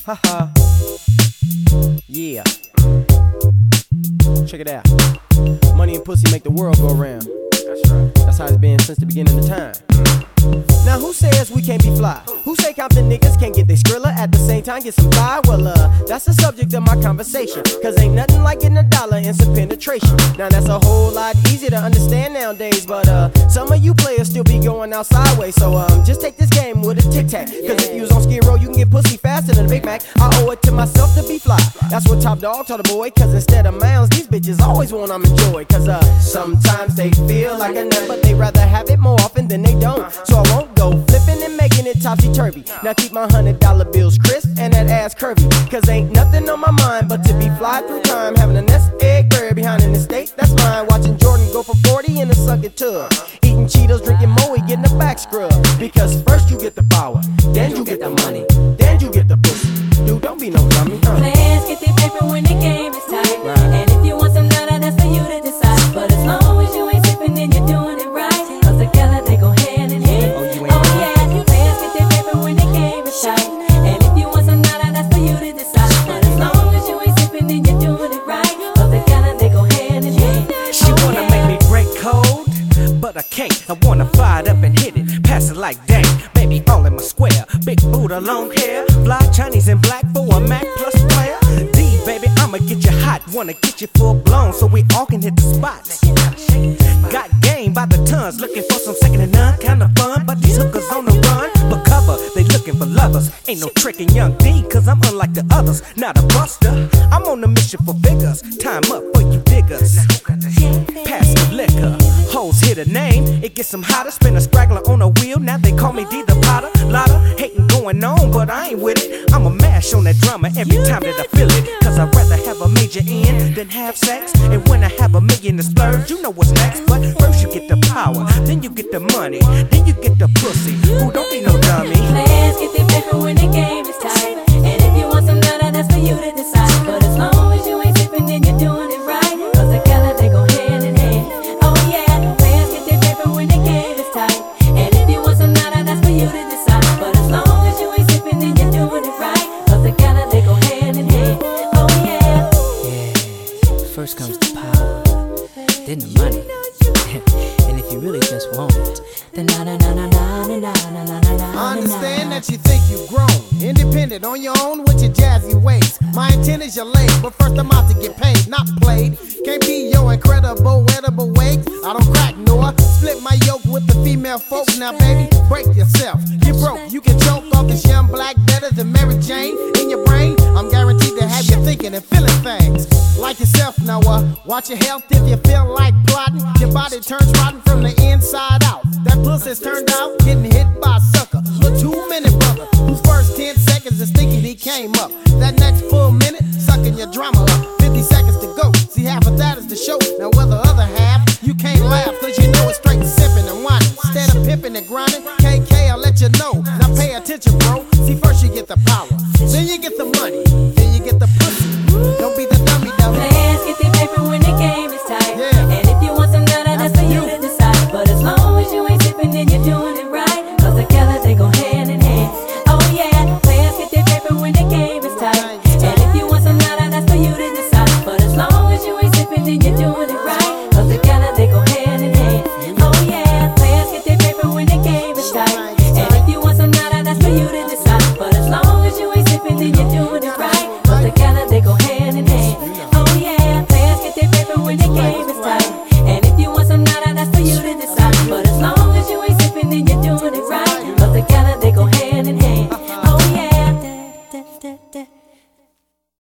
Haha. Yeah. Check it out. Money and pussy make the world go round. That's right. That's how it's been since the beginning of time. Now who says we can't be fly? Who say Compton niggas can't get their Skrilla at the same time get some fly? Well, that's the subject of my conversation. Cause ain't nothing like getting $1 and some penetration. Now that's a whole lot easier to understand nowadays. But some of you players still be going out sideways. So just take this game with a tic-tac. Cause if you was on Skid Row, you can get pussy faster than a Big Mac. I owe it to myself to be fly. That's what Top Dog told the boy. Cause instead of mounds, these bitches always want them enjoy. Cause sometimes they feel like a nut, but they rather have it more often than they don't. So I won't go flipping and making it topsy-turvy. Now keep my $100 bills crisp and that ass curvy. Cause ain't nothing on my mind but to be fly through time. Having a nest egg bird behind an estate, that's mine. Watching Jordan go for 40 in a sucking tub. Eating Cheetos, drinking Moe, getting a back scrub. Because first you get the power, then you get the money, then you get the pussy. Dude, don't be no dummy, huh? Players get their paper when the game is tight. Right. And if you want some nada, that's for you to decide. But as long as you ain't sipping, then you're doing it right. Cause together they go hand in hand. Oh yeah, players get their paper when the game is tight. And if you want some nada, that's for you to decide. But as long as you ain't sipping, then you're doing it right. Cause together they go hand in hand. She wanna make me break code, but I can't. I wanna fire it up and hit it, pass it like dang. Baby all in my square, big Buddha, long hair, fly Chinese and black for a Mac plus player. D baby, I'ma get you hot, wanna get you full blown so we all can hit the spots. Got game by the tons, looking for some second to none kind of fun, but these hookers on the run. But cover, they looking for lovers. Ain't no tricking young D, cause I'm unlike the others, not a buster. I'm on a mission for figures, time up for you diggers. Pass the liquor, hoes hit a name, it gets them hotter. Spin a straggler on a wheel, now they call me D the Potter. Lotta hating going on, but I ain't with it. I'ma mash on that drummer every time that I feel it. Cause I'd rather have a major in than have sex. And when I have $1 million to splurge, you know what's next. But first you get the power, then you get the money, then you get the pussy. Who don't be no dummy. Players get their paper when the game is tight. And if you want some nada, that's for you to decide. But as long as you ain't sipping, then you're doing it right. Cause together they go hand in hand. Oh yeah, players get their paper when the game is tight. And if you want some nada, that's for you to decide. But as long as you ain't sipping, then you're doing it right. Cause together they go hand in hand. Oh yeah. Yeah, first comes the power, then the money. And if you really just want it, then na na na na na na na na na na. I understand that you think you've grown, independent on your own with your jazzy ways. My intent is your leg, but first I'm out to get paid, not played. Can't be your incredible, edible weight. I don't crack nor split my yoke with the female folks. Now baby, break yourself. You broke, you can choke off this young black better than Mary Jane. In your brain, I'm guaranteed to have you thinking and feeling things like yourself. Now watch your health if you feel like plotting. Your body turns rotten from the inside out. That pussy's turned out, getting hit by a sucker. A 2-minute brother, whose first 10 seconds is thinking he came up. That next full minute, sucking your drama up. 50 seconds to go, see half of that is the show. Now with the other half, you can't laugh, cause you know it's straight sipping and whining. Instead of pimping and grinding, KK, I'll let you know. Now pay attention, bro. See, first you get the power, then you get the money, then you get the pussy. Don't be the dummy, though. Players get their paper when the game is tight. Yeah. And if you want some nada, that's for you to decide. But as long as you ain't sipping, then you're doing it right. Cause together they go hand in hand. Oh yeah, players get their paper when the game is tight. And if you want some nada, that's for you to decide. But as long as you ain't sipping, then you're doing it right. Cause together they go hand in hand. Oh yeah, players get their paper when the game is tight. And if you want some nada, that's for you to decide. But as long as you ain't sipping, then you're doing it right.